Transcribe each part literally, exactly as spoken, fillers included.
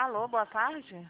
Alô, boa tarde.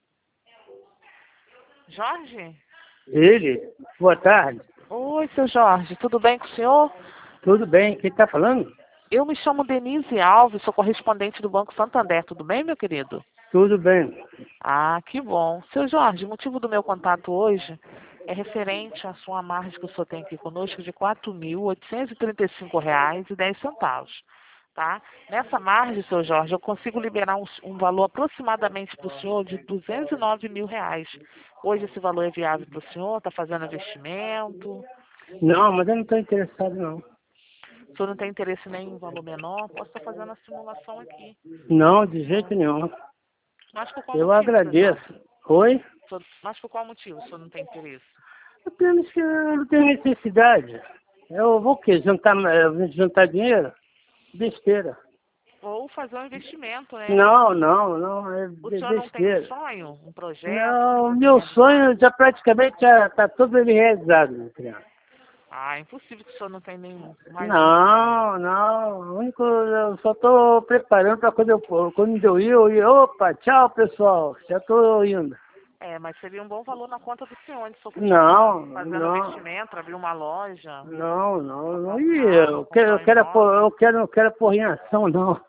Jorge? Ele? Boa tarde. Oi, seu Jorge, tudo bem com o senhor? Tudo bem? Quem está falando? Eu me chamo Denise Alves, sou correspondente do Banco Santander. Tudo bem, meu querido? Tudo bem. Ah, que bom. Seu Jorge, o motivo do meu contato hoje é referente à sua margem que o senhor tem aqui conosco de quatro mil oitocentos e trinta e cinco reais e dez centavos. Tá? Nessa margem, seu Jorge, eu consigo liberar um, um valor aproximadamente para o senhor de duzentos e nove mil reais. Hoje esse valor é viável para o senhor? Está fazendo investimento? Não, mas eu não estou interessado, não. O senhor não tem interesse nem em valor menor? Posso estar fazendo a simulação aqui. Não, de jeito nenhum. Mas por qual Eu motivo, seu agradeço. Jorge? Oi? O senhor- Mas por qual motivo o senhor não tem interesse? Apenas que eu não tenho necessidade. Eu vou o quê? Juntar, eh, juntar dinheiro? Besteira. Ou fazer um investimento, né? Não, não, não, é O be- senhor não tem um besteira. sonho, um projeto? Não, que meu quer realizar? sonho já praticamente já está todo ele realizado, meu criança. Ah, é impossível que o senhor não tenha nenhum, mais nenhum sonho. Não, não. O único, eu só estou preparando para quando eu for. Quando eu ir, eu ir. Opa, tchau, pessoal. Já estou indo. É, mas seria um bom valor na conta do senhor, onde o senhor podia estar Não, fazendo não, investimento, abrir uma loja, não, não, comprar não. um Ih, carro, eu quero, comprar eu um quero, pôr- imóvel. eu quero, eu quero pôr em ação, não.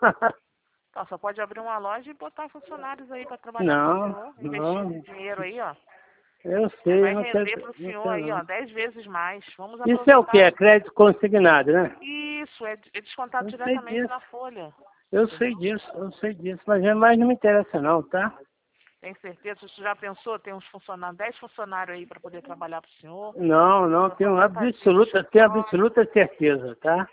Então, só pode abrir uma loja e botar funcionários aí para trabalhar para o Não, senhor, investir esse não. dinheiro aí, ó. Eu Que sei, vai eu não quero, render para o não senhor quero aí, ó, não. dez vezes mais. Vamos Isso é o que? aproveitar. É crédito consignado, né? Isso, é, é descontado Eu sei diretamente disso. na folha. Eu sei Entendeu? disso, eu sei disso. Mas, é- mas não me interessa não, tá? Tem certeza? Você já pensou ter uns funcionários, dez funcionários aí para poder trabalhar para o senhor? Não, não, Uma tenho aposentadoria no absoluta, tenho escritório? absoluta certeza, tá?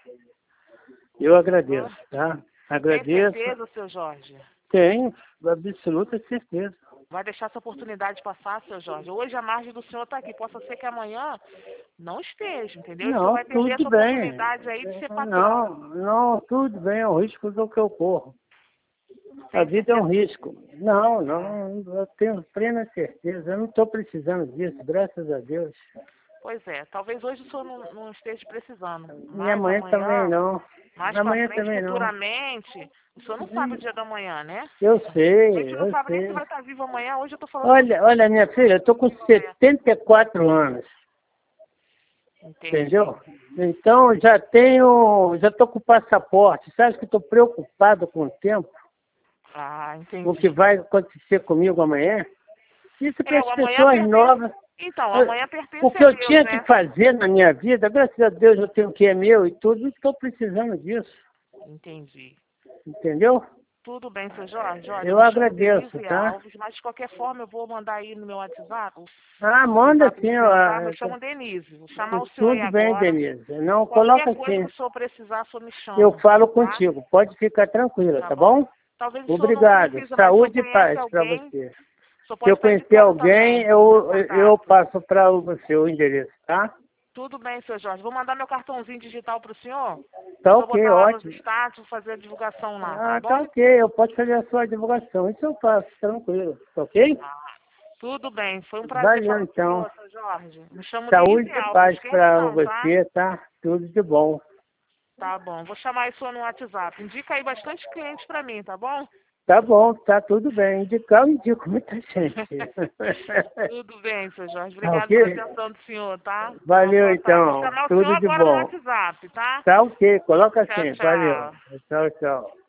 Eu agradeço, Hã? tá? Tem Agradeço. certeza, seu Jorge? Tenho absoluta certeza. Vai deixar essa oportunidade passar, seu Jorge? Hoje a margem do senhor está aqui. Possa ser que amanhã não esteja, entendeu? E o senhor Não, vai perder tudo essa bem. oportunidade aí de ser patrão. Não, não, tudo bem, é um risco do que eu corro. A Tem vida é um certeza? risco. Não, É. não, eu tenho plena certeza. Eu não estou precisando disso, graças a Deus. Pois é, talvez hoje o senhor não, não esteja precisando, E mas amanhã também amanhã, não. mais para Amanhã frente, também não. futuramente, o senhor não sabe o dia da manhã, né? Eu A gente sei, não eu sabe nem se sei. vai estar vivo amanhã. Hoje eu estou falando com o Olha, senhor. olha, minha filha, eu estou com setenta e quatro anos. Entendi. Entendeu? Então já tenho, já estou com o passaporte. Você acha que estou preocupado com o tempo? Ah, O que entendi. vai acontecer comigo amanhã? Isso para É, as o amanhã pessoas pertence. novas. Então, eh, amanhã O pertence que a eu Deus, tinha que né? fazer na minha vida, graças a Deus eu tenho o que é meu e tudo, não estou precisando disso. Entendi. Entendeu? Tudo bem, seu Jorge. Olha, eu Eu me chamo agradeço, Denise tá? Alves, mas de qualquer forma eu vou mandar aí no meu WhatsApp, Ah, o manda WhatsApp do sim, senhor, tá? ó. Me chamo Denise. Vou chamar o senhor aí Tudo bem, agora. Denise. Não, Qualquer coloca coisa que assim. o senhor precisar, o senhor me Eu chama, falo tá? contigo. Pode ficar tranquila, Tá tá bom? bom? Talvez o senhor não Obrigado. precise, mas o senhor Saúde e conhece paz para alguém, você. o senhor Se eu pode estar conhecer indicando alguém, também o meu eu, eu contato. passo para você o endereço, tá? Tudo bem, seu Jorge. Vou mandar meu cartãozinho digital para o senhor. O Tá senhor ok, botar lá nos ótimo. status, vou fazer a divulgação lá, tá Ah, tá bom? ok. Eu posso fazer a sua divulgação. Isso eu faço, tranquilo. Tá ok? Ah, tudo bem. Foi um prazer Valeu, falar com o então. senhor, seu Jorge. Me chamo Denise Saúde e Alves, não paz esquece para não, tá? você, tá? Tudo de bom. Tá bom. Vou chamar isso no WhatsApp. Indica aí bastante cliente para mim, tá bom? Tá bom, tá tudo bem. Indicar, eu indico muita gente. Tudo bem, seu Jorge. Tá Obrigado pela ok? atenção do senhor, tá? Tenha uma Valeu, boa tarde. Vou então. chamar o senhor Tudo de agora no bom. WhatsApp, tá? Tá ok, coloca Tchau, assim. Valeu. tchau. Tchau, tchau.